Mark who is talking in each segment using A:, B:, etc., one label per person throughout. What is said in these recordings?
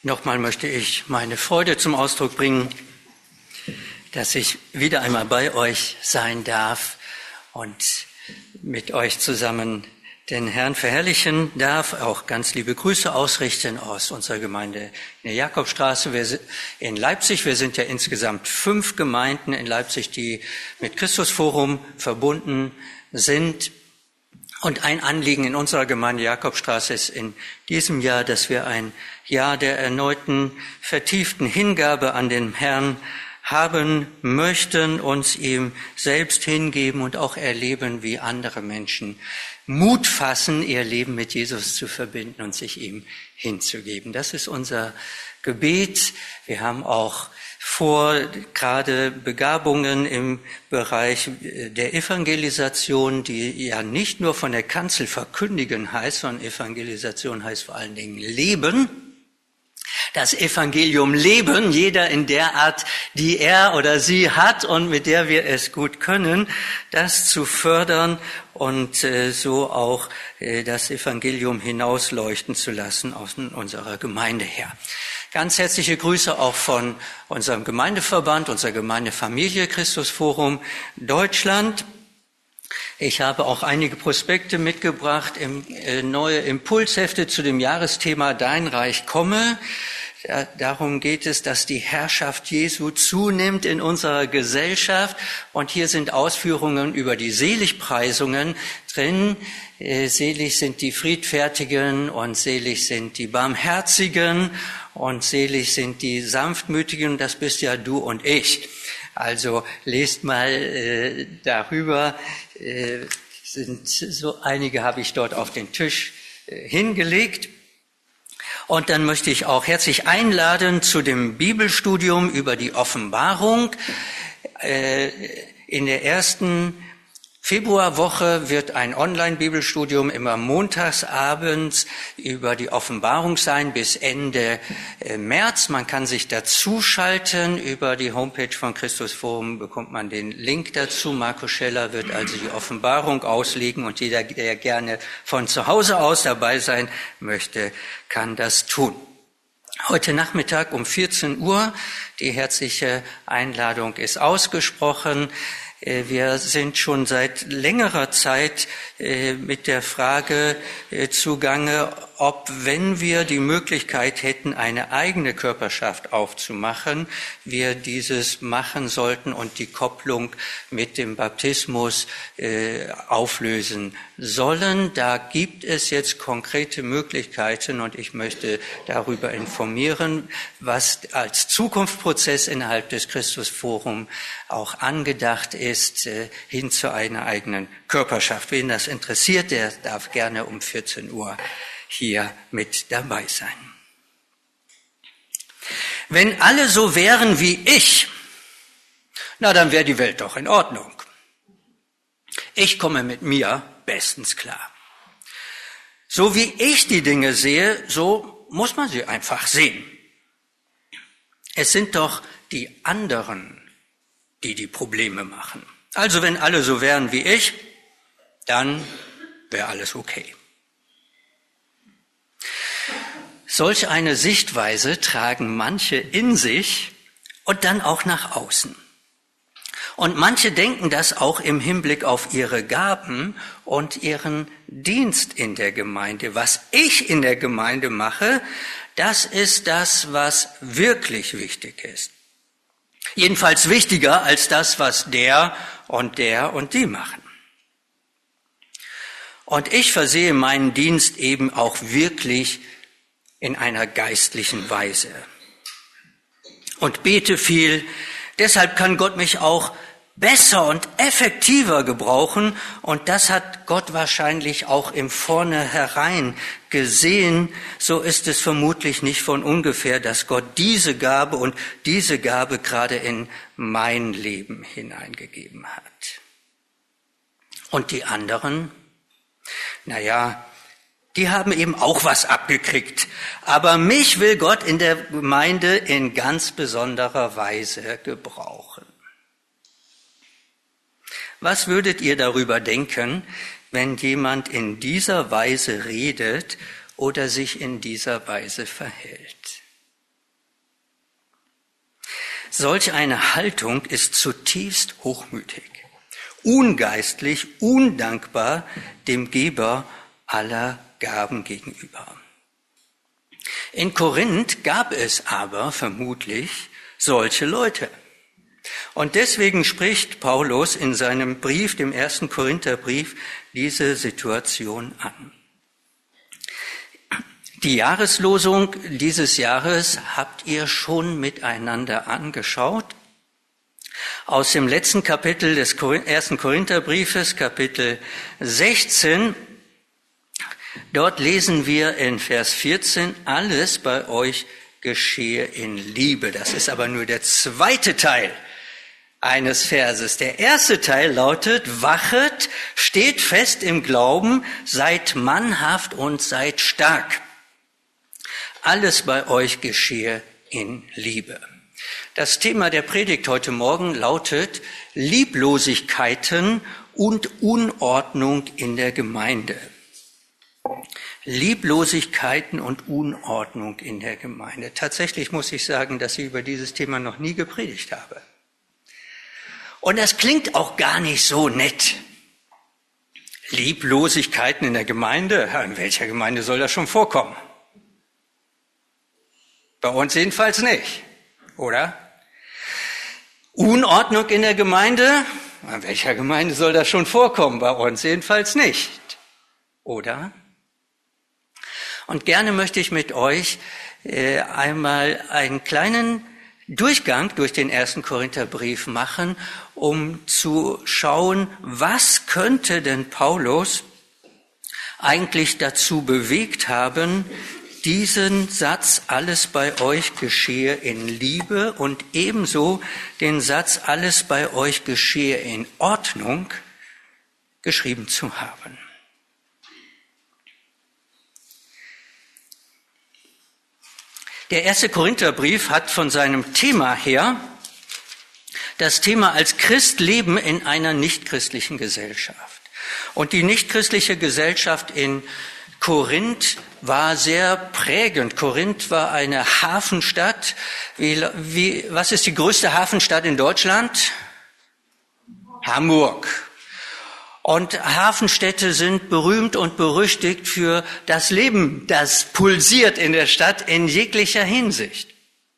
A: Nochmal möchte ich meine Freude zum Ausdruck bringen, dass ich wieder einmal bei euch sein darf und mit euch zusammen den Herrn verherrlichen darf, auch ganz liebe Grüße ausrichten aus unserer Gemeinde in der Jakobstraße in Leipzig. Wir sind ja insgesamt 5 Gemeinden in Leipzig, die mit Christusforum verbunden sind. Und ein Anliegen in unserer Gemeinde Jakobstraße ist in diesem Jahr, dass wir ein Jahr der erneuten, vertieften Hingabe an den Herrn haben möchten, uns ihm selbst hingeben und auch erleben, wie andere Menschen Mut fassen, ihr Leben mit Jesus zu verbinden und sich ihm hinzugeben. Das ist unser Gebet. Wir haben auch vor, gerade Begabungen im Bereich der Evangelisation, die ja nicht nur von der Kanzel verkündigen heißt, sondern Evangelisation heißt vor allen Dingen Leben. Das Evangelium leben, jeder in der Art, die er oder sie hat und mit der wir es gut können, das zu fördern und so auch das Evangelium hinausleuchten zu lassen aus unserer Gemeinde her. Ganz herzliche Grüße auch von unserem Gemeindeverband, unserer Gemeindefamilie Christusforum Deutschland. Ich habe auch einige Prospekte mitgebracht, neue Impulshefte zu dem Jahresthema Dein Reich komme. Darum geht es, dass die Herrschaft Jesu zunimmt in unserer Gesellschaft. Und hier sind Ausführungen über die Seligpreisungen drin. Selig sind die Friedfertigen und selig sind die Barmherzigen und selig sind die Sanftmütigen. Das bist ja du und ich. Also lest mal darüber. Sind so einige habe ich dort auf den Tisch hingelegt. Und dann möchte ich auch herzlich einladen zu dem Bibelstudium über die Offenbarung. In der ersten Februarwoche wird ein Online-Bibelstudium immer montagsabends über die Offenbarung sein bis Ende März. Man kann sich dazuschalten. Über die Homepage von Christusforum bekommt man den Link dazu. Marco Scheller wird also die Offenbarung auslegen und jeder, der gerne von zu Hause aus dabei sein möchte, kann das tun. Heute Nachmittag um 14 Uhr, die herzliche Einladung ist ausgesprochen. Wir sind schon seit längerer Zeit mit der Frage zugange, ob, wenn wir die Möglichkeit hätten, eine eigene Körperschaft aufzumachen, wir dieses machen sollten und die Kopplung mit dem Baptismus auflösen sollen. Da gibt es jetzt konkrete Möglichkeiten und ich möchte darüber informieren, was als Zukunftsprozess innerhalb des Christusforum auch angedacht ist, hin zu einer eigenen Körperschaft. Wen das interessiert, der darf gerne um 14 Uhr hier mit dabei sein. Wenn alle so wären wie ich, na dann wäre die Welt doch in Ordnung. Ich komme mit mir bestens klar. So wie ich die Dinge sehe, so muss man sie einfach sehen. Es sind doch die anderen, die die Probleme machen. Also wenn alle so wären wie ich, dann wäre alles okay. Solch eine Sichtweise tragen manche in sich und dann auch nach außen. Und manche denken das auch im Hinblick auf ihre Gaben und ihren Dienst in der Gemeinde. Was ich in der Gemeinde mache, das ist das, was wirklich wichtig ist. Jedenfalls wichtiger als das, was der und die machen. Und ich versehe meinen Dienst eben auch wirklich in einer geistlichen Weise und bete viel. Deshalb kann Gott mich auch besser und effektiver gebrauchen und das hat Gott wahrscheinlich auch im Vornherein gesehen. So ist es vermutlich nicht von ungefähr, dass Gott diese Gabe und diese Gabe gerade in mein Leben hineingegeben hat. Und die anderen? Naja, die haben eben auch was abgekriegt. Aber mich will Gott in der Gemeinde in ganz besonderer Weise gebrauchen. Was würdet ihr darüber denken, wenn jemand in dieser Weise redet oder sich in dieser Weise verhält? Solch eine Haltung ist zutiefst hochmütig, ungeistlich, undankbar dem Geber aller Gaben gegenüber. In Korinth gab es aber vermutlich solche Leute. Und deswegen spricht Paulus in seinem Brief, dem 1. Korintherbrief, diese Situation an. Die Jahreslosung dieses Jahres habt ihr schon miteinander angeschaut. Aus dem letzten Kapitel des 1. Korintherbriefes, Kapitel 16, dort lesen wir in Vers 14, alles bei euch geschehe in Liebe. Das ist aber nur der zweite Teil eines Verses. Der erste Teil lautet, wachet, steht fest im Glauben, seid mannhaft und seid stark. Alles bei euch geschehe in Liebe. Das Thema der Predigt heute Morgen lautet Lieblosigkeiten und Unordnung in der Gemeinde. Lieblosigkeiten und Unordnung in der Gemeinde. Tatsächlich muss ich sagen, dass ich über dieses Thema noch nie gepredigt habe. Und das klingt auch gar nicht so nett. Lieblosigkeiten in der Gemeinde? In welcher Gemeinde soll das schon vorkommen? Bei uns jedenfalls nicht, oder? Unordnung in der Gemeinde? In welcher Gemeinde soll das schon vorkommen? Bei uns jedenfalls nicht, oder? Und gerne möchte ich mit euch einmal einen kleinen Durchgang durch den 1. Korintherbrief machen, um zu schauen, was könnte denn Paulus eigentlich dazu bewegt haben, diesen Satz, alles bei euch geschehe in Liebe und ebenso den Satz, alles bei euch geschehe in Ordnung, geschrieben zu haben. Der 1. Korintherbrief hat von seinem Thema her das Thema als Christ leben in einer nichtchristlichen Gesellschaft. Und die nichtchristliche Gesellschaft in Korinth war sehr prägend. Korinth war eine Hafenstadt. Was ist die größte Hafenstadt in Deutschland? Hamburg. Und Hafenstädte sind berühmt und berüchtigt für das Leben, das pulsiert in der Stadt in jeglicher Hinsicht.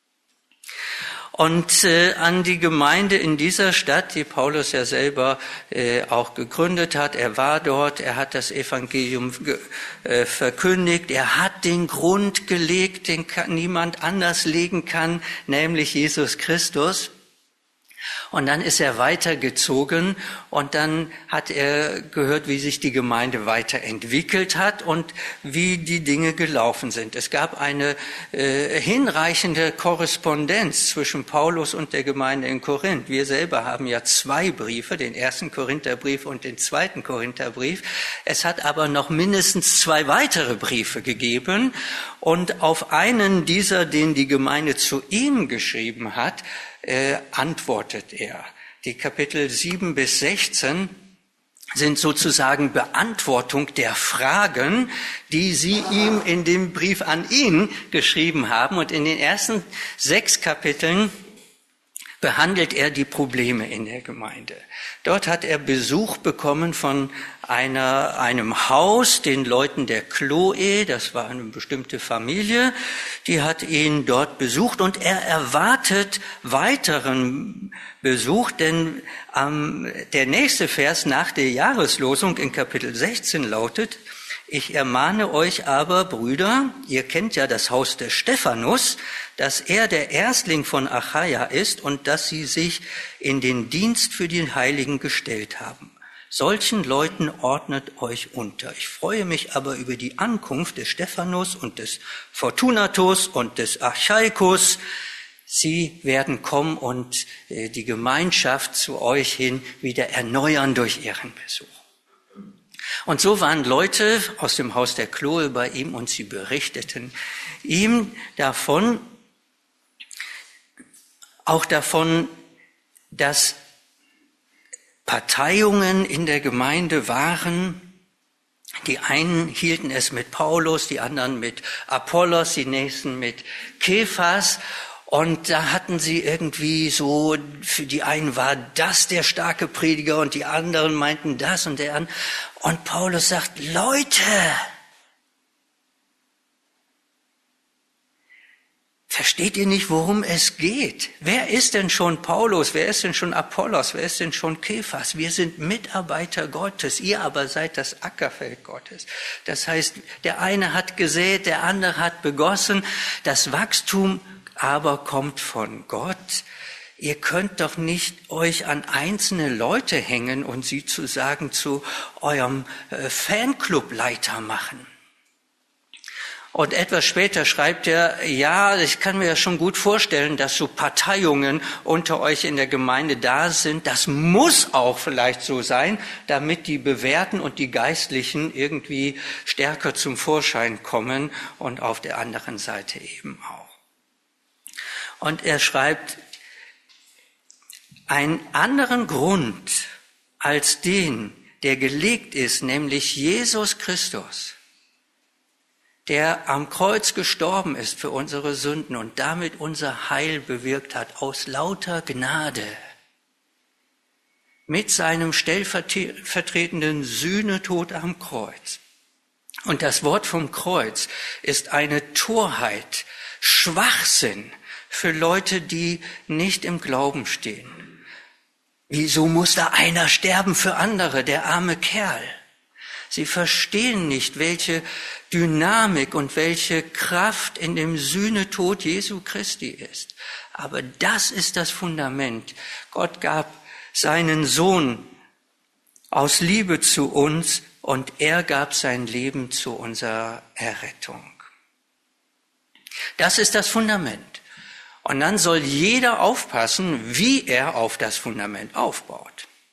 A: Und an die Gemeinde in dieser Stadt, die Paulus ja selber auch gegründet hat, er war dort, er hat das Evangelium verkündigt, er hat den Grund gelegt, den niemand anders legen kann, nämlich Jesus Christus. Und dann ist er weitergezogen und dann hat er gehört, wie sich die Gemeinde weiterentwickelt hat und wie die Dinge gelaufen sind. Es gab eine hinreichende Korrespondenz zwischen Paulus und der Gemeinde in Korinth. Wir selber haben ja 2 Briefe, den 1. Korintherbrief und den 2. Korintherbrief. Es hat aber noch mindestens 2 weitere Briefe gegeben und auf einen dieser, den die Gemeinde zu ihm geschrieben hat, antwortet er. Die Kapitel 7 bis 16 sind sozusagen Beantwortung der Fragen, die sie ihm in dem Brief an ihn geschrieben haben. Und in den ersten 6 Kapiteln behandelt er die Probleme in der Gemeinde. Dort hat er Besuch bekommen von einem Haus, den Leuten der Chloe, das war eine bestimmte Familie, die hat ihn dort besucht und er erwartet weiteren Besuch, denn der nächste Vers nach der Jahreslosung in Kapitel 16 lautet, ich ermahne euch aber, Brüder, ihr kennt ja das Haus des Stephanus, dass er der Erstling von Achaia ist und dass sie sich in den Dienst für die Heiligen gestellt haben. Solchen Leuten ordnet euch unter. Ich freue mich aber über die Ankunft des Stephanus und des Fortunatus und des Achaikos. Sie werden kommen und die Gemeinschaft zu euch hin wieder erneuern durch ihren Besuch. Und so waren Leute aus dem Haus der Chloe bei ihm und sie berichteten ihm davon, auch davon, dass Parteiungen in der Gemeinde waren. Die einen hielten es mit Paulus, die anderen mit Apollos, die nächsten mit Kephas. Und da hatten sie irgendwie so, für die einen war das der starke Prediger und die anderen meinten das und der andere. Und Paulus sagt, Leute, versteht ihr nicht, worum es geht? Wer ist denn schon Paulus? Wer ist denn schon Apollos? Wer ist denn schon Kephas? Wir sind Mitarbeiter Gottes. Ihr aber seid das Ackerfeld Gottes. Das heißt, der eine hat gesät, der andere hat begossen. Das Wachstum aber kommt von Gott. Ihr könnt doch nicht euch an einzelne Leute hängen und sie zu eurem Fanclubleiter machen. Und etwas später schreibt er, ja, ich kann mir ja schon gut vorstellen, dass so Parteiungen unter euch in der Gemeinde da sind. Das muss auch vielleicht so sein, damit die Bewährten und die Geistlichen irgendwie stärker zum Vorschein kommen und auf der anderen Seite eben auch. Und er schreibt, einen anderen Grund als den, der gelegt ist, nämlich Jesus Christus, der am Kreuz gestorben ist für unsere Sünden und damit unser Heil bewirkt hat, aus lauter Gnade, mit seinem stellvertretenden Sühnetod am Kreuz. Und das Wort vom Kreuz ist eine Torheit, Schwachsinn für Leute, die nicht im Glauben stehen. Wieso muss da einer sterben für andere, der arme Kerl? Sie verstehen nicht, welche Dynamik und welche Kraft in dem Sühnetod Jesu Christi ist. Aber das ist das Fundament. Gott gab seinen Sohn aus Liebe zu uns und er gab sein Leben zu unserer Errettung. Das ist das Fundament. Und dann soll jeder aufpassen, wie er auf das Fundament aufbaut.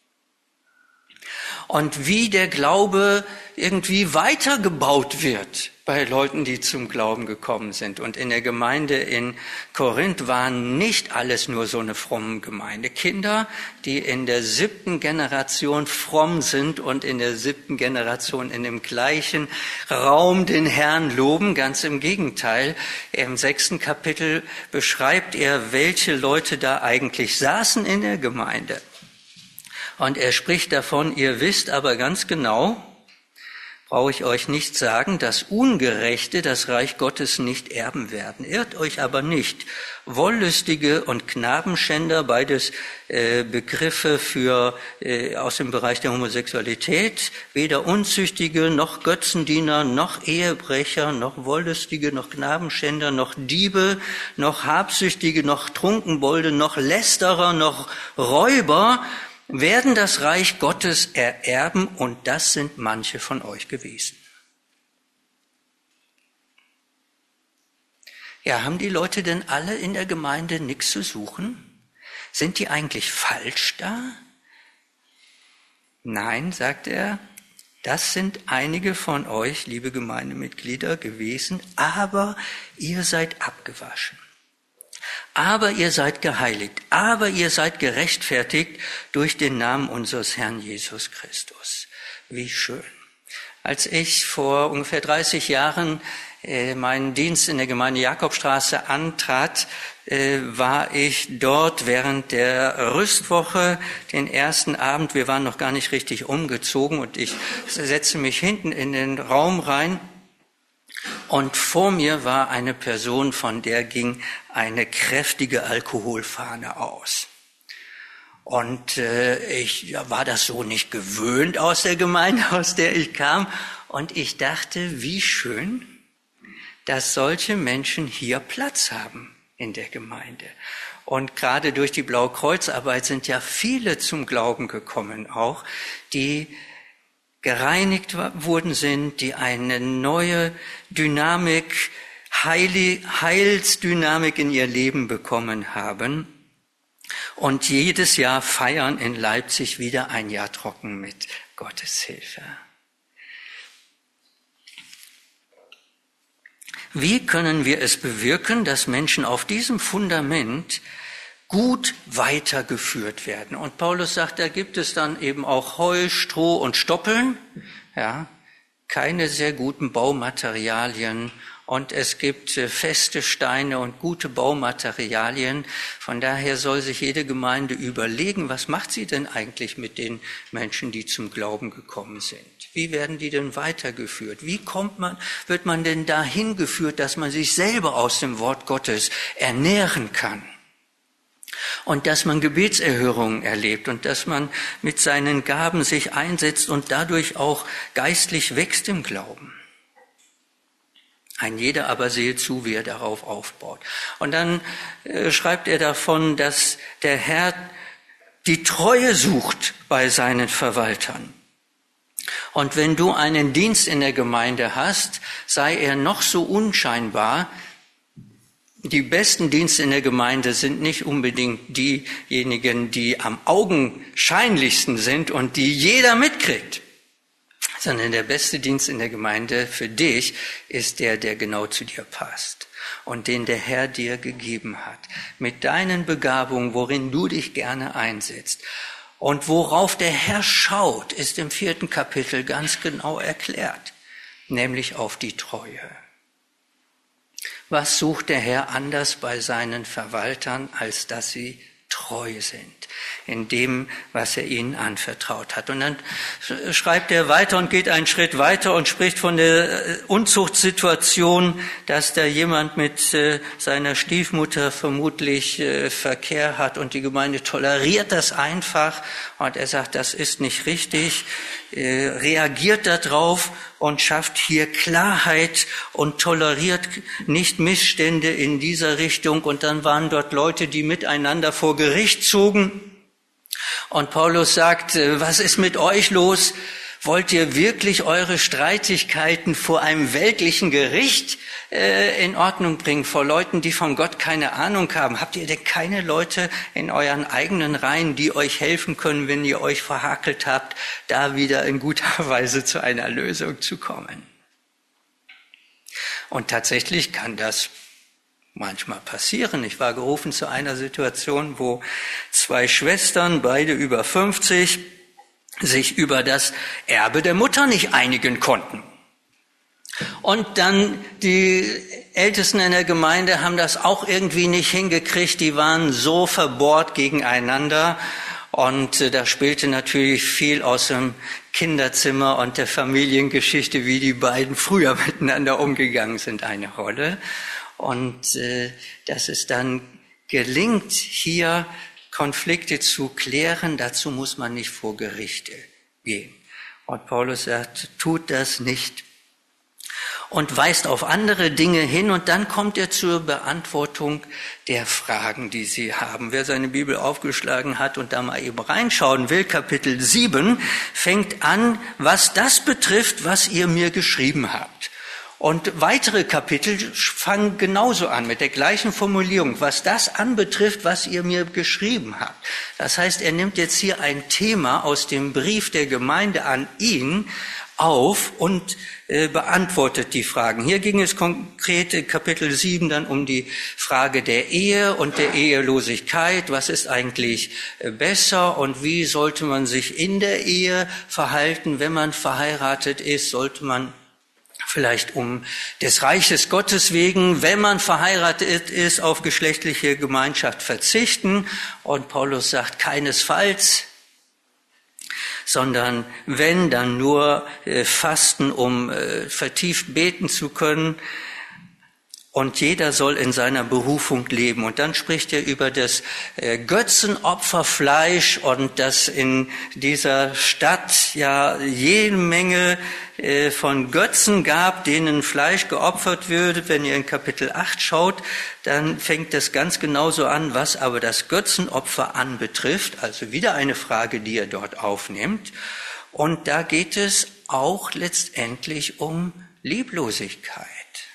A: Und wie der Glaube irgendwie weitergebaut wird bei Leuten, die zum Glauben gekommen sind. Und in der Gemeinde in Korinth waren nicht alles nur so eine fromme Gemeinde. Kinder, die in der 7. Generation fromm sind und in der 7. Generation in dem gleichen Raum den Herrn loben. Ganz im Gegenteil. Im 6. Kapitel beschreibt er, welche Leute da eigentlich saßen in der Gemeinde. Und er spricht davon, ihr wisst aber ganz genau, brauche ich euch nicht sagen, dass Ungerechte das Reich Gottes nicht erben werden. Irrt euch aber nicht. Wollüstige und Knabenschänder, beides Begriffe aus dem Bereich der Homosexualität, weder Unzüchtige, noch Götzendiener, noch Ehebrecher, noch Wollüstige, noch Knabenschänder, noch Diebe, noch Habsüchtige, noch Trunkenbolde, noch Lästerer, noch Räuber, werden das Reich Gottes ererben, und das sind manche von euch gewesen. Ja, haben die Leute denn alle in der Gemeinde nichts zu suchen? Sind die eigentlich falsch da? Nein, sagt er, das sind einige von euch, liebe Gemeindemitglieder, gewesen, aber ihr seid abgewaschen. Aber ihr seid geheiligt, aber ihr seid gerechtfertigt durch den Namen unseres Herrn Jesus Christus. Wie schön. Als ich vor ungefähr 30 Jahren meinen Dienst in der Gemeinde Jakobstraße antrat, war ich dort während der Rüstwoche den ersten Abend. Wir waren noch gar nicht richtig umgezogen und ich setzte mich hinten in den Raum rein. Und vor mir war eine Person, von der ging eine kräftige Alkoholfahne aus. Und ich war das so nicht gewöhnt aus der Gemeinde, aus der ich kam. Und ich dachte, wie schön, dass solche Menschen hier Platz haben in der Gemeinde. Und gerade durch die Blaue Kreuzarbeit sind ja viele zum Glauben gekommen auch, die gereinigt worden sind, die eine neue Dynamik, Heilsdynamik in ihr Leben bekommen haben. Und jedes Jahr feiern in Leipzig wieder ein Jahr trocken mit Gottes Hilfe. Wie können wir es bewirken, dass Menschen auf diesem Fundament gut weitergeführt werden? Und Paulus sagt, da gibt es dann eben auch Heu, Stroh und Stoppeln, ja, keine sehr guten Baumaterialien und es gibt feste Steine und gute Baumaterialien. Von daher soll sich jede Gemeinde überlegen, was macht sie denn eigentlich mit den Menschen, die zum Glauben gekommen sind? Wie werden die denn weitergeführt? Wie wird man denn dahin geführt, dass man sich selber aus dem Wort Gottes ernähren kann? Und dass man Gebetserhörungen erlebt und dass man mit seinen Gaben sich einsetzt und dadurch auch geistlich wächst im Glauben. Ein jeder aber sehe zu, wie er darauf aufbaut. Und dann schreibt er davon, dass der Herr die Treue sucht bei seinen Verwaltern. Und wenn du einen Dienst in der Gemeinde hast, sei er noch so unscheinbar. Die besten Dienste in der Gemeinde sind nicht unbedingt diejenigen, die am augenscheinlichsten sind und die jeder mitkriegt, sondern der beste Dienst in der Gemeinde für dich ist der genau zu dir passt und den der Herr dir gegeben hat, mit deinen Begabungen, worin du dich gerne einsetzt. Und worauf der Herr schaut, ist im 4. Kapitel ganz genau erklärt, nämlich auf die Treue. Was sucht der Herr anders bei seinen Verwaltern, als dass sie treu sind in dem, was er ihnen anvertraut hat? Und dann schreibt er weiter und geht einen Schritt weiter und spricht von der Unzuchtsituation, dass da jemand mit seiner Stiefmutter vermutlich Verkehr hat und die Gemeinde toleriert das einfach. Und er sagt, das ist nicht richtig, reagiert darauf und schafft hier Klarheit und toleriert nicht Missstände in dieser Richtung. Und dann waren dort Leute, die miteinander vor Gericht zogen. Und Paulus sagt, was ist mit euch los? Wollt ihr wirklich eure Streitigkeiten vor einem weltlichen Gericht in Ordnung bringen, vor Leuten, die von Gott keine Ahnung haben? Habt ihr denn keine Leute in euren eigenen Reihen, die euch helfen können, wenn ihr euch verhakelt habt, da wieder in guter Weise zu einer Lösung zu kommen? Und tatsächlich kann das manchmal passieren. Ich war gerufen zu einer Situation, wo 2 Schwestern, beide über 50, sich über das Erbe der Mutter nicht einigen konnten. Und dann die Ältesten in der Gemeinde haben das auch irgendwie nicht hingekriegt. Die waren so verbohrt gegeneinander. Und da spielte natürlich viel aus dem Kinderzimmer und der Familiengeschichte, wie die beiden früher miteinander umgegangen sind, eine Rolle. Und dass es dann gelingt, hier Konflikte zu klären, dazu muss man nicht vor Gerichte gehen. Und Paulus sagt, tut das nicht. Und weist auf andere Dinge hin und dann kommt er zur Beantwortung der Fragen, die sie haben. Wer seine Bibel aufgeschlagen hat und da mal eben reinschauen will, Kapitel 7, fängt an, was das betrifft, was ihr mir geschrieben habt. Und weitere Kapitel fangen genauso an, mit der gleichen Formulierung, was das anbetrifft, was ihr mir geschrieben habt. Das heißt, er nimmt jetzt hier ein Thema aus dem Brief der Gemeinde an ihn auf und beantwortet die Fragen. Hier ging es konkret in Kapitel 7 dann um die Frage der Ehe und der Ehelosigkeit. Was ist eigentlich besser und wie sollte man sich in der Ehe verhalten, wenn man verheiratet ist? Sollte man vielleicht um des Reiches Gottes wegen, wenn man verheiratet ist, auf geschlechtliche Gemeinschaft verzichten? Und Paulus sagt, keinesfalls, sondern wenn, dann nur fasten, um vertieft beten zu können. Und jeder soll in seiner Berufung leben. Und dann spricht er über das Götzenopferfleisch und dass in dieser Stadt ja jede Menge von Götzen gab, denen Fleisch geopfert würde. Wenn ihr in Kapitel 8 schaut, dann fängt das ganz genauso an, was aber das Götzenopfer anbetrifft. Also wieder eine Frage, die er dort aufnimmt. Und da geht es auch letztendlich um Lieblosigkeit.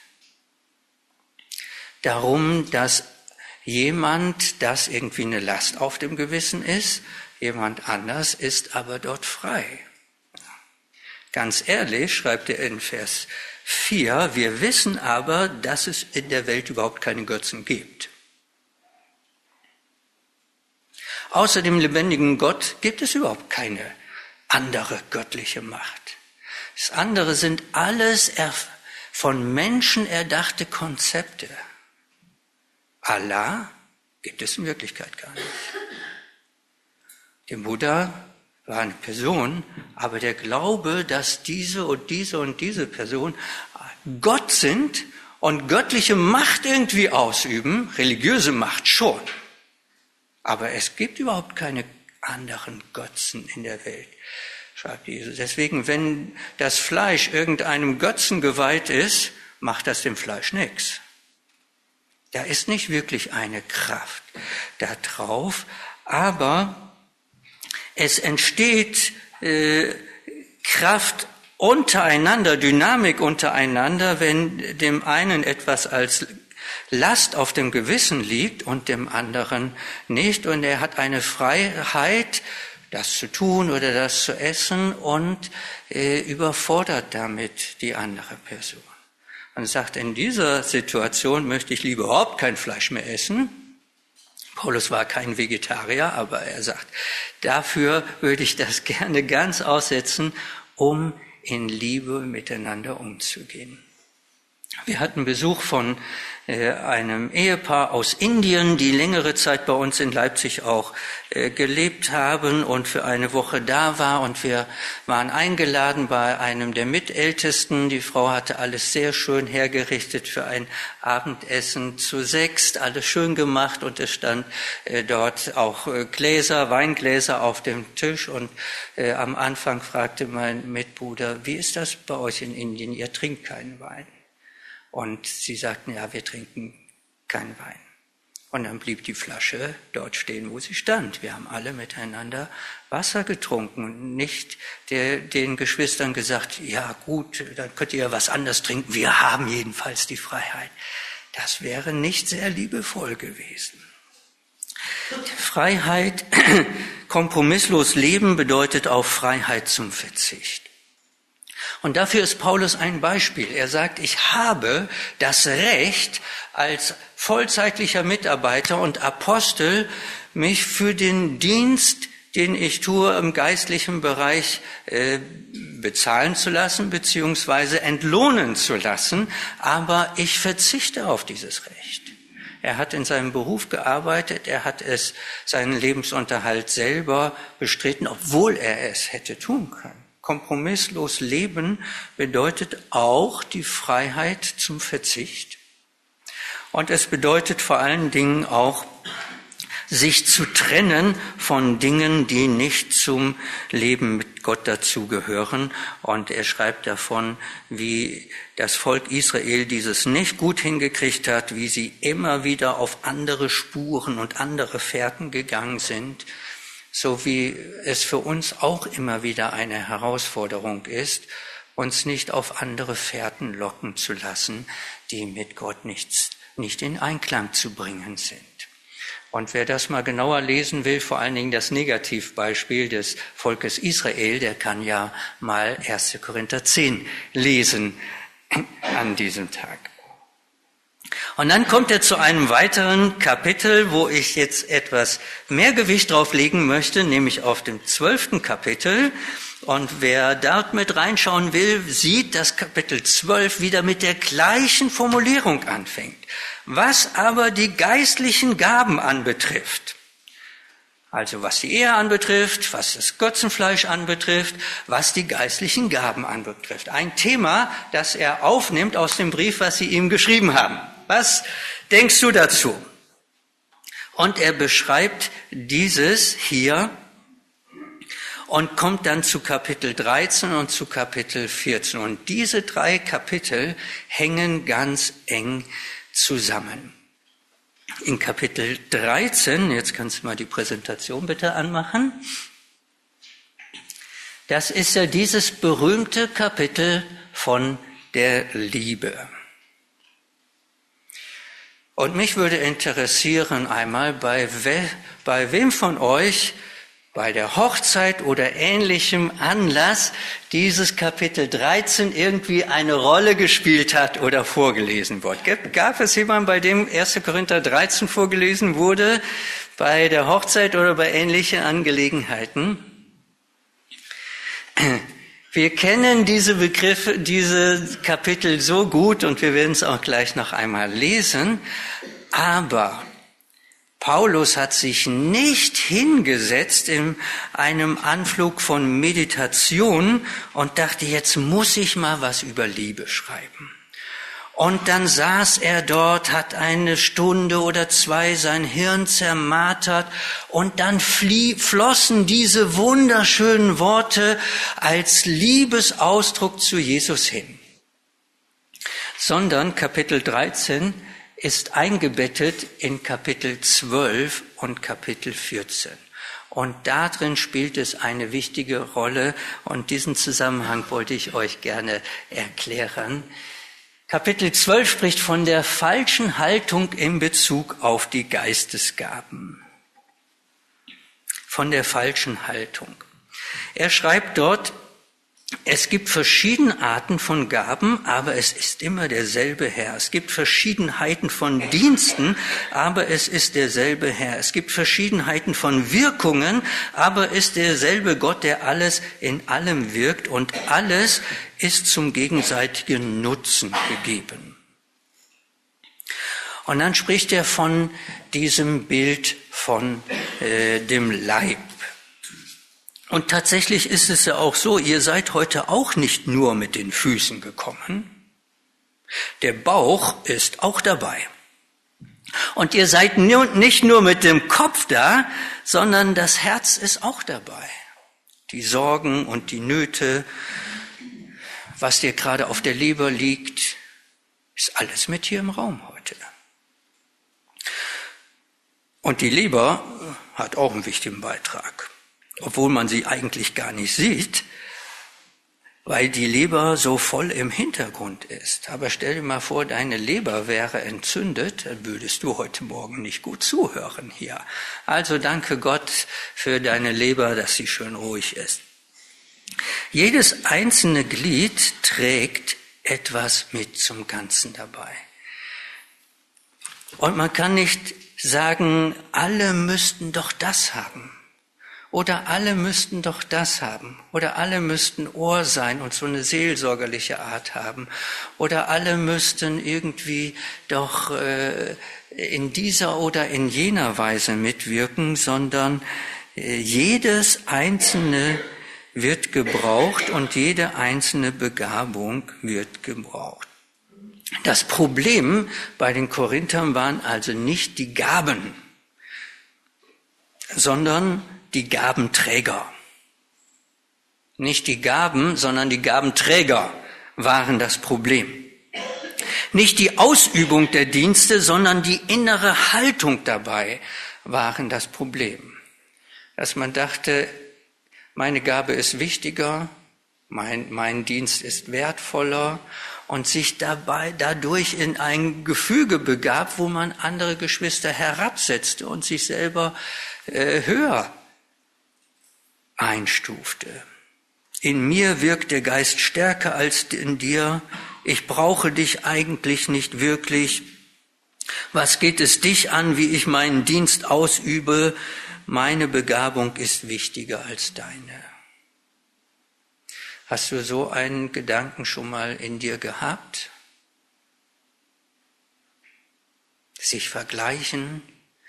A: Darum, dass jemand, das irgendwie eine Last auf dem Gewissen ist, jemand anders ist aber dort frei. Ganz ehrlich, schreibt er in Vers 4, wir wissen aber, dass es in der Welt überhaupt keine Götzen gibt. Außer dem lebendigen Gott gibt es überhaupt keine andere göttliche Macht. Das andere sind alles von Menschen erdachte Konzepte. Allah gibt es in Wirklichkeit gar nicht. Der Buddha war eine Person, aber der Glaube, dass diese und diese und diese Person Gott sind und göttliche Macht irgendwie ausüben, religiöse Macht schon, aber es gibt überhaupt keine anderen Götzen in der Welt, schreibt Jesus. Deswegen, wenn das Fleisch irgendeinem Götzen geweiht ist, macht das dem Fleisch nichts. Da ist nicht wirklich eine Kraft da drauf, aber es entsteht Kraft untereinander, Dynamik untereinander, wenn dem einen etwas als Last auf dem Gewissen liegt und dem anderen nicht. Und er hat eine Freiheit, das zu tun oder das zu essen und überfordert damit die andere Person. Und sagt, in dieser Situation möchte ich lieber überhaupt kein Fleisch mehr essen. Paulus war kein Vegetarier, aber er sagt, dafür würde ich das gerne ganz aussetzen, um in Liebe miteinander umzugehen. Wir hatten Besuch von einem Ehepaar aus Indien, die längere Zeit bei uns in Leipzig auch gelebt haben und für eine Woche da war. Und wir waren eingeladen bei einem der Mitältesten. Die Frau hatte alles sehr schön hergerichtet für ein Abendessen zu 6, alles schön gemacht. Und es stand dort auch Gläser, Weingläser auf dem Tisch. Und am Anfang fragte mein Mitbruder, wie ist das bei euch in Indien? Ihr trinkt keinen Wein. Und sie sagten, ja, wir trinken keinen Wein. Und dann blieb die Flasche dort stehen, wo sie stand. Wir haben alle miteinander Wasser getrunken und nicht den Geschwistern gesagt, ja gut, dann könnt ihr ja was anderes trinken. Wir haben jedenfalls die Freiheit. Das wäre nicht sehr liebevoll gewesen. Freiheit, kompromisslos leben bedeutet auch Freiheit zum Verzicht. Und dafür ist Paulus ein Beispiel. Er sagt, ich habe das Recht, als vollzeitlicher Mitarbeiter und Apostel mich für den Dienst, den ich tue im geistlichen Bereich, bezahlen zu lassen, beziehungsweise entlohnen zu lassen. Aber ich verzichte auf dieses Recht. Er hat in seinem Beruf gearbeitet, er hat seinen Lebensunterhalt selber bestritten, obwohl er es hätte tun können. Kompromisslos leben bedeutet auch die Freiheit zum Verzicht. Und es bedeutet vor allen Dingen auch, sich zu trennen von Dingen, die nicht zum Leben mit Gott dazugehören. Und er schreibt davon, wie das Volk Israel dieses nicht gut hingekriegt hat, wie sie immer wieder auf andere Spuren und andere Fährten gegangen sind. So wie es für uns auch immer wieder eine Herausforderung ist, uns nicht auf andere Fährten locken zu lassen, die mit Gott nicht in Einklang zu bringen sind. Und wer das mal genauer lesen will, vor allen Dingen das Negativbeispiel des Volkes Israel, der kann ja mal 1. Korinther 10 lesen an diesem Tag. Und dann kommt er zu einem weiteren Kapitel, wo ich jetzt etwas mehr Gewicht drauf legen möchte, nämlich auf dem 12. Kapitel. Und wer dort mit reinschauen will, sieht, dass Kapitel 12 wieder mit der gleichen Formulierung anfängt. Was aber die geistlichen Gaben anbetrifft, also was die Ehe anbetrifft, was das Götzenfleisch anbetrifft, was die geistlichen Gaben anbetrifft. Ein Thema, das er aufnimmt aus dem Brief, was sie ihm geschrieben haben. Was denkst du dazu? Und er beschreibt dieses hier und kommt dann zu Kapitel 13 und zu Kapitel 14. Und diese 3 Kapitel hängen ganz eng zusammen. In Kapitel 13, jetzt kannst du mal die Präsentation bitte anmachen, das ist ja dieses berühmte Kapitel von der Liebe. Und mich würde interessieren einmal, bei wem von euch bei der Hochzeit oder ähnlichem Anlass dieses Kapitel 13 irgendwie eine Rolle gespielt hat oder vorgelesen wurde. Gab es jemanden, bei dem 1. Korinther 13 vorgelesen wurde, bei der Hochzeit oder bei ähnlichen Angelegenheiten? Wir kennen diese Begriffe, diese Kapitel so gut und wir werden es auch gleich noch einmal lesen. Aber Paulus hat sich nicht hingesetzt in einem Anflug von Meditation und dachte, jetzt muss ich mal was über Liebe schreiben. Und dann saß er dort, hat eine Stunde oder zwei sein Hirn zermartert und dann flossen diese wunderschönen Worte als Liebesausdruck zu Jesus hin. Sondern Kapitel 13 ist eingebettet in Kapitel 12 und Kapitel 14. Und darin spielt es eine wichtige Rolle und diesen Zusammenhang wollte ich euch gerne erklären. Kapitel 12 spricht von der falschen Haltung in Bezug auf die Geistesgaben. Von der falschen Haltung. Er schreibt dort, es gibt verschiedene Arten von Gaben, aber es ist immer derselbe Herr. Es gibt Verschiedenheiten von Diensten, aber es ist derselbe Herr. Es gibt Verschiedenheiten von Wirkungen, aber es ist derselbe Gott, der alles in allem wirkt und alles ist zum gegenseitigen Nutzen gegeben. Und dann spricht er von diesem Bild von dem Leib. Und tatsächlich ist es ja auch so, ihr seid heute auch nicht nur mit den Füßen gekommen. Der Bauch ist auch dabei. Und ihr seid nicht nur mit dem Kopf da, sondern das Herz ist auch dabei. Die Sorgen und die Nöte, was dir gerade auf der Leber liegt, ist alles mit hier im Raum heute. Und die Leber hat auch einen wichtigen Beitrag. Obwohl man sie eigentlich gar nicht sieht, weil die Leber so voll im Hintergrund ist. Aber stell dir mal vor, deine Leber wäre entzündet, dann würdest du heute Morgen nicht gut zuhören hier. Also danke Gott für deine Leber, dass sie schön ruhig ist. Jedes einzelne Glied trägt etwas mit zum Ganzen dabei. Und man kann nicht sagen, alle müssten doch das haben. Oder alle müssten doch das haben. Oder alle müssten Ohr sein und so eine seelsorgerliche Art haben. Oder alle müssten irgendwie doch in dieser oder in jener Weise mitwirken, sondern jedes Einzelne wird gebraucht und jede einzelne Begabung wird gebraucht. Das Problem bei den Korinthern waren also nicht die Gaben, sondern die Gabenträger. Nicht die Gaben, sondern die Gabenträger waren das Problem. Nicht die Ausübung der Dienste, sondern die innere Haltung dabei waren das Problem. Dass man dachte, meine Gabe ist wichtiger, mein Dienst ist wertvoller und sich dadurch in ein Gefüge begab, wo man andere Geschwister herabsetzte und sich selber höher einstufte. In mir wirkt der Geist stärker als in dir. Ich brauche dich eigentlich nicht wirklich. Was geht es dich an, wie ich meinen Dienst ausübe? Meine Begabung ist wichtiger als deine. Hast du so einen Gedanken schon mal in dir gehabt? Sich vergleichen?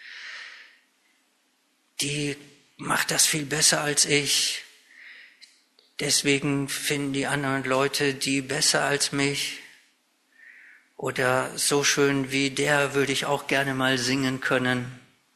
A: Die macht das viel besser als ich. Deswegen finden die anderen Leute die besser als mich. Oder so schön wie der würde ich auch gerne mal singen können.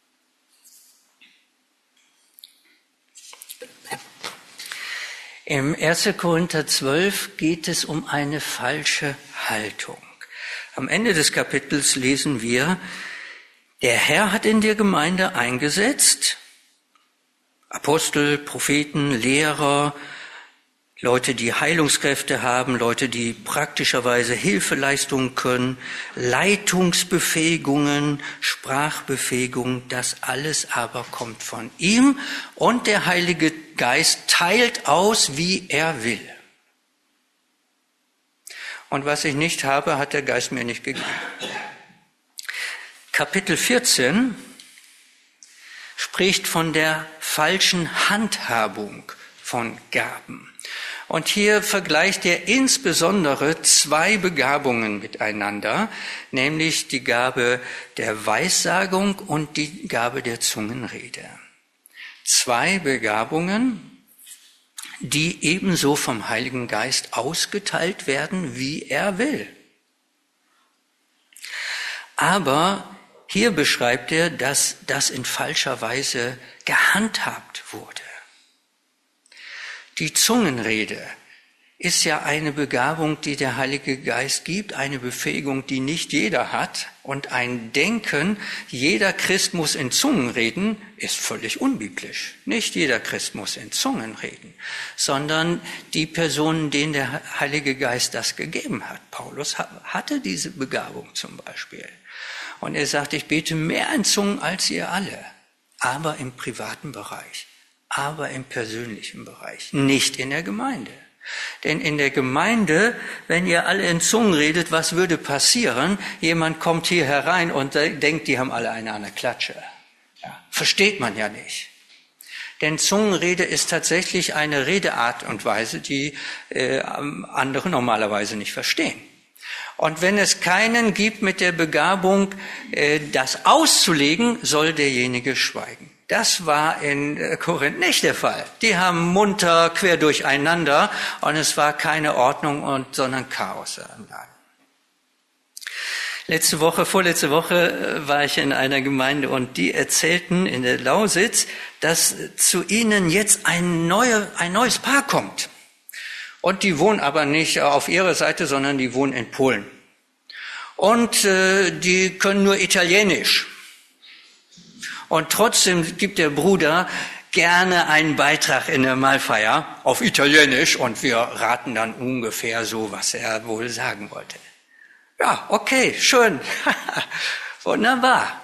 A: Im 1. Korinther 12 geht es um eine falsche Haltung. Am Ende des Kapitels lesen wir, der Herr hat in der Gemeinde eingesetzt, Apostel, Propheten, Lehrer, Leute, die Heilungskräfte haben, Leute, die praktischerweise Hilfeleistungen können, Leitungsbefähigungen, Sprachbefähigungen, das alles aber kommt von ihm und der Heilige Geist teilt aus, wie er will. Und was ich nicht habe, hat der Geist mir nicht gegeben. Kapitel 14 spricht von der falschen Handhabung von Gaben. Und hier vergleicht er insbesondere zwei Begabungen miteinander, nämlich die Gabe der Weissagung und die Gabe der Zungenrede. Zwei Begabungen, die ebenso vom Heiligen Geist ausgeteilt werden, wie er will. Aber hier beschreibt er, dass das in falscher Weise gehandhabt wurde. Die Zungenrede ist ja eine Begabung, die der Heilige Geist gibt, eine Befähigung, die nicht jeder hat. Und ein Denken, jeder Christ muss in Zungen reden, ist völlig unbiblisch. Nicht jeder Christ muss in Zungen reden, sondern die Personen, denen der Heilige Geist das gegeben hat. Paulus hatte diese Begabung zum Beispiel. Und er sagt, ich bete mehr in Zungen als ihr alle, aber im privaten Bereich, aber im persönlichen Bereich, nicht in der Gemeinde. Denn in der Gemeinde, wenn ihr alle in Zungen redet, was würde passieren? Jemand kommt hier herein und denkt, die haben alle eine an der Klatsche. Ja, versteht man ja nicht. Denn Zungenrede ist tatsächlich eine Redeart und Weise, die andere normalerweise nicht verstehen. Und wenn es keinen gibt mit der Begabung, das auszulegen, soll derjenige schweigen. Das war in Korinth nicht der Fall. Die haben munter quer durcheinander und es war keine Ordnung sondern Chaos im Laden. Vorletzte Woche war ich in einer Gemeinde und die erzählten in der Lausitz, dass zu ihnen jetzt ein neues Paar kommt. Und die wohnen aber nicht auf ihrer Seite, sondern die wohnen in Polen. Und die können nur Italienisch. Und trotzdem gibt der Bruder gerne einen Beitrag in der Mahlfeier auf Italienisch und wir raten dann ungefähr so, was er wohl sagen wollte. Ja, okay, schön, wunderbar.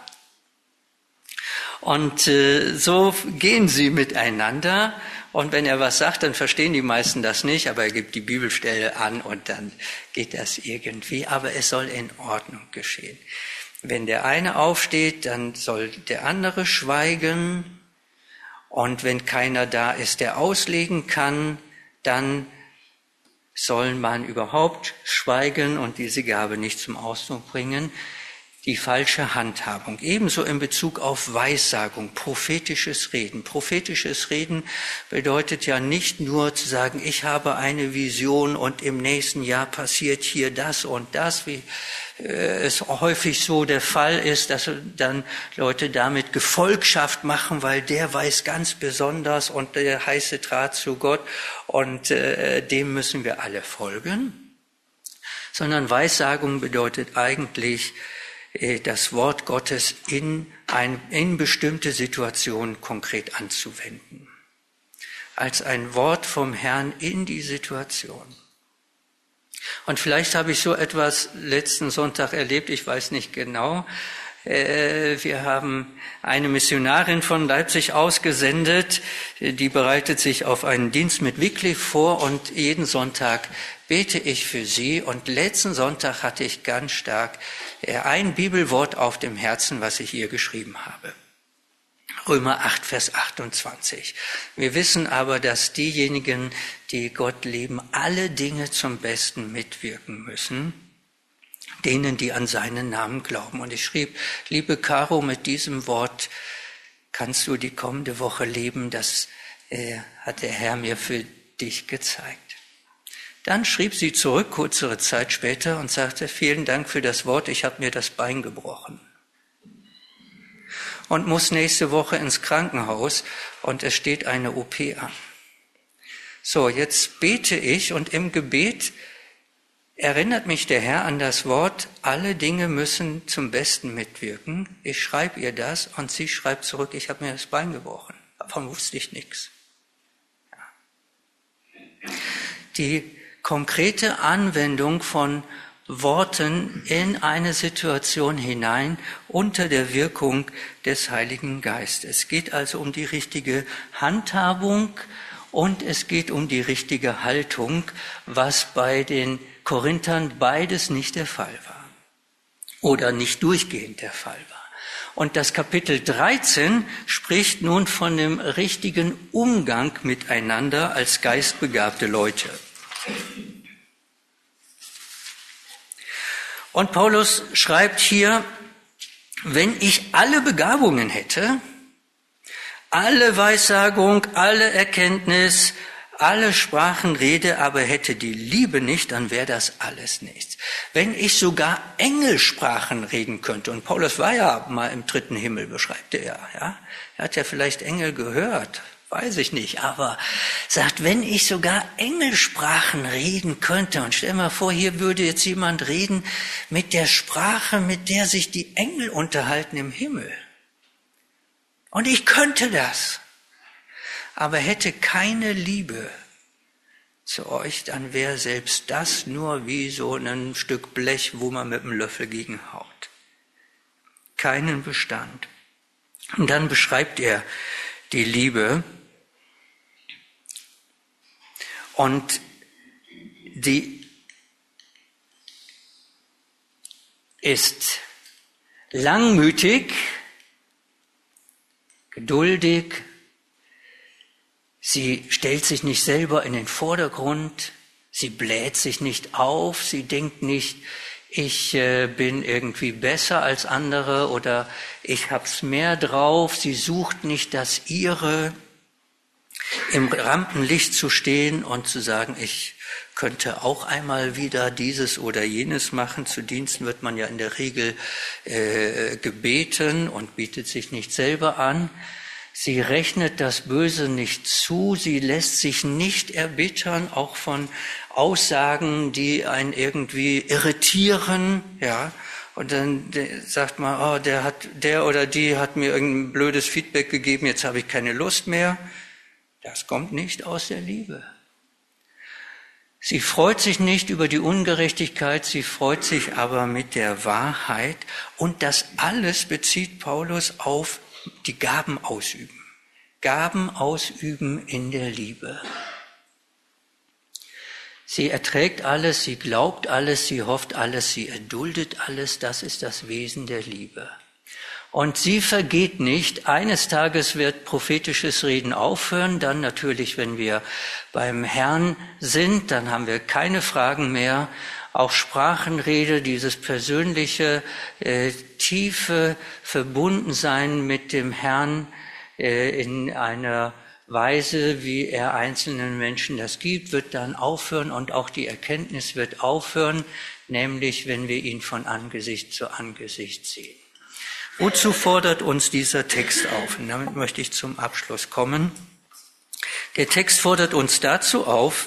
A: Und so gehen sie miteinander und wenn er was sagt, dann verstehen die meisten das nicht, aber er gibt die Bibelstelle an und dann geht das irgendwie, aber es soll in Ordnung geschehen. Wenn der eine aufsteht, dann soll der andere schweigen. Und wenn keiner da ist, der auslegen kann, dann soll man überhaupt schweigen und diese Gabe nicht zum Ausdruck bringen. Die falsche Handhabung. Ebenso in Bezug auf Weissagung, prophetisches Reden. Prophetisches Reden bedeutet ja nicht nur zu sagen, ich habe eine Vision und im nächsten Jahr passiert hier das und das, wie es häufig so der Fall ist, dass dann Leute damit Gefolgschaft machen, weil der weiß ganz besonders und der heiße Draht zu Gott und dem müssen wir alle folgen. Sondern Weissagung bedeutet eigentlich, das Wort Gottes in bestimmte Situationen konkret anzuwenden. Als ein Wort vom Herrn in die Situation. Und vielleicht habe ich so etwas letzten Sonntag erlebt, ich weiß nicht genau. Wir haben eine Missionarin von Leipzig ausgesendet, die bereitet sich auf einen Dienst mit Wycliffe vor und jeden Sonntag bete ich für sie. Und letzten Sonntag hatte ich ganz stark ein Bibelwort auf dem Herzen, was ich ihr geschrieben habe. Römer 8, Vers 28. Wir wissen aber, dass diejenigen, die Gott lieben, alle Dinge zum Besten mitwirken müssen, denen, die an seinen Namen glauben. Und ich schrieb, liebe Caro, mit diesem Wort kannst du die kommende Woche leben, das hat der Herr mir für dich gezeigt. Dann schrieb sie zurück, kürzere Zeit später, und sagte, vielen Dank für das Wort, ich habe mir das Bein gebrochen. Und muss nächste Woche ins Krankenhaus und es steht eine OP an. So, jetzt bete ich und im Gebet erinnert mich der Herr an das Wort, alle Dinge müssen zum Besten mitwirken. Ich schreibe ihr das und sie schreibt zurück, ich habe mir das Bein gebrochen. Davon wusste ich nichts. Die konkrete Anwendung von Worten in eine Situation hinein unter der Wirkung des Heiligen Geistes. Es geht also um die richtige Handhabung und es geht um die richtige Haltung, was bei den Korinthern beides nicht der Fall war oder nicht durchgehend der Fall war. Und das Kapitel 13 spricht nun von dem richtigen Umgang miteinander als geistbegabte Leute. Und Paulus schreibt hier, wenn ich alle Begabungen hätte, alle Weissagung, alle Erkenntnis, alle Sprachen rede, aber hätte die Liebe nicht, dann wäre das alles nichts. Wenn ich sogar Engelsprachen reden könnte, und Paulus war ja mal im 3. Himmel, beschreibt er ja. Er hat ja vielleicht Engel gehört, weiß ich nicht, aber sagt, wenn ich sogar Engelsprachen reden könnte, und stell mal vor, hier würde jetzt jemand reden mit der Sprache, mit der sich die Engel unterhalten im Himmel. Und ich könnte das. Aber hätte keine Liebe zu euch, dann wäre selbst das nur wie so ein Stück Blech, wo man mit dem Löffel gegenhaut. Keinen Bestand. Und dann beschreibt er die Liebe. Und die ist langmütig, geduldig. Sie stellt sich nicht selber in den Vordergrund, sie bläht sich nicht auf, sie denkt nicht, ich bin irgendwie besser als andere oder ich hab's mehr drauf. Sie sucht nicht das Ihre, im Rampenlicht zu stehen und zu sagen, ich könnte auch einmal wieder dieses oder jenes machen. Zu Diensten wird man ja in der Regel gebeten und bietet sich nicht selber an. Sie rechnet das Böse nicht zu, sie lässt sich nicht erbittern, auch von Aussagen, die einen irgendwie irritieren, ja. Und dann sagt man, oh, der oder die hat mir irgendein blödes Feedback gegeben, jetzt habe ich keine Lust mehr. Das kommt nicht aus der Liebe. Sie freut sich nicht über die Ungerechtigkeit, sie freut sich aber mit der Wahrheit. Und das alles bezieht Paulus auf die Gaben ausüben. Gaben ausüben in der Liebe. Sie erträgt alles, sie glaubt alles, sie hofft alles, sie erduldet alles. Das ist das Wesen der Liebe. Und sie vergeht nicht. Eines Tages wird prophetisches Reden aufhören. Dann natürlich, wenn wir beim Herrn sind, dann haben wir keine Fragen mehr. Auch Sprachenrede, dieses persönliche, tiefe Verbundensein mit dem Herrn in einer Weise, wie er einzelnen Menschen das gibt, wird dann aufhören und auch die Erkenntnis wird aufhören, nämlich wenn wir ihn von Angesicht zu Angesicht sehen. Wozu fordert uns dieser Text auf? Und damit möchte ich zum Abschluss kommen. Der Text fordert uns dazu auf,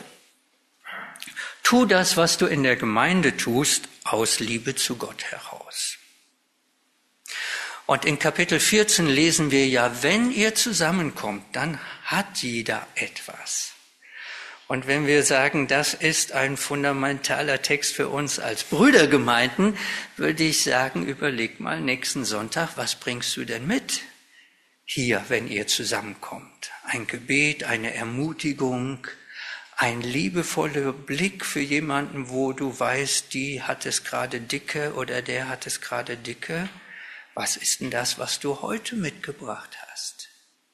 A: tu das, was du in der Gemeinde tust, aus Liebe zu Gott heraus. Und in Kapitel 14 lesen wir ja, wenn ihr zusammenkommt, dann hat jeder etwas. Und wenn wir sagen, das ist ein fundamentaler Text für uns als Brüdergemeinden, würde ich sagen, überleg mal nächsten Sonntag, was bringst du denn mit hier, wenn ihr zusammenkommt? Ein Gebet, eine Ermutigung, ein liebevoller Blick für jemanden, wo du weißt, die hat es gerade dicke oder der hat es gerade dicke. Was ist denn das, was du heute mitgebracht hast?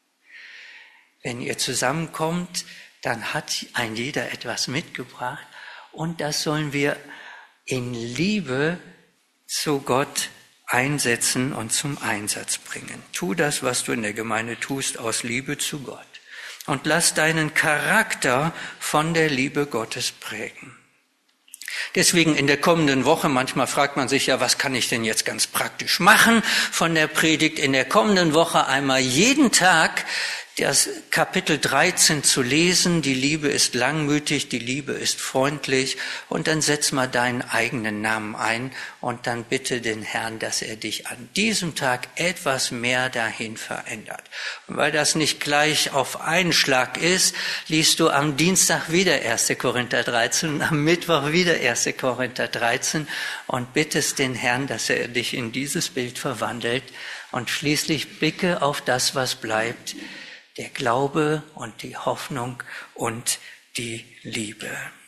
A: Wenn ihr zusammenkommt, dann hat ein jeder etwas mitgebracht und das sollen wir in Liebe zu Gott einsetzen und zum Einsatz bringen. Tu das, was du in der Gemeinde tust, aus Liebe zu Gott und lass deinen Charakter von der Liebe Gottes prägen. Deswegen in der kommenden Woche, manchmal fragt man sich ja, was kann ich denn jetzt ganz praktisch machen von der Predigt? In der kommenden Woche einmal jeden Tag das Kapitel 13 zu lesen, die Liebe ist langmütig, die Liebe ist freundlich und dann setz mal deinen eigenen Namen ein und dann bitte den Herrn, dass er dich an diesem Tag etwas mehr dahin verändert. Und weil das nicht gleich auf einen Schlag ist, liest du am Dienstag wieder 1. Korinther 13, am Mittwoch wieder 1. Korinther 13 und bittest den Herrn, dass er dich in dieses Bild verwandelt und schließlich blicke auf das, was bleibt, der Glaube und die Hoffnung und die Liebe.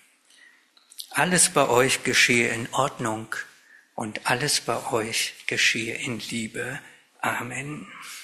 A: Alles bei euch geschehe in Ordnung und alles bei euch geschehe in Liebe. Amen.